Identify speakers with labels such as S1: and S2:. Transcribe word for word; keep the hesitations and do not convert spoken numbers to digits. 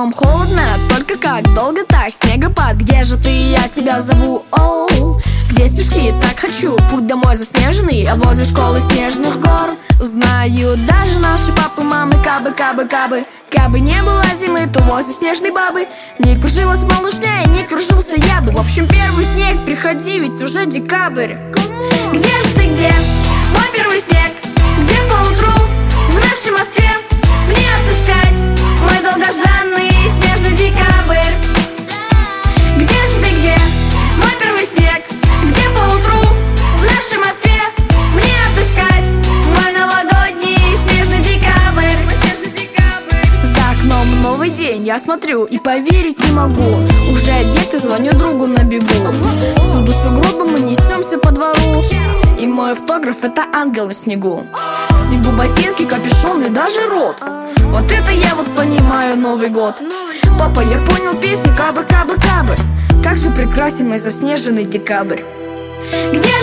S1: окном холодно, только как, долго так, снегопад. Где же ты, я тебя зову, оу. Где снежки, так хочу, путь домой заснеженный, а возле школы снежных гор. Знаю даже наши папы, мамы, кабы, кабы, кабы. Кабы не было зимы, то возле снежной бабы не кружилась малышня и не кружился я бы. В общем, первый снег, приходи, ведь уже декабрь. Где же ты, где? Мой первый снег. Где поутру в нашей Москве мне отыскать мой долгожданный снежный декабрь? Где же ты, где? Мой первый снег. Где поутру в нашей Москве мне отыскать мой новогодний снежный декабрь? За окном новый день, я смотрю и поверить не могу. Уже одет и звоню другу на бегу. Всюду сугробы, мы несемся по двору, и мой автограф — это ангел на снегу. В снегу ботинки, капюшон и даже рот. Вот это я вот понимаю Новый год. Папа, я понял песню кабы, кабы, кабы. Как же прекрасен мой заснеженный декабрь. Где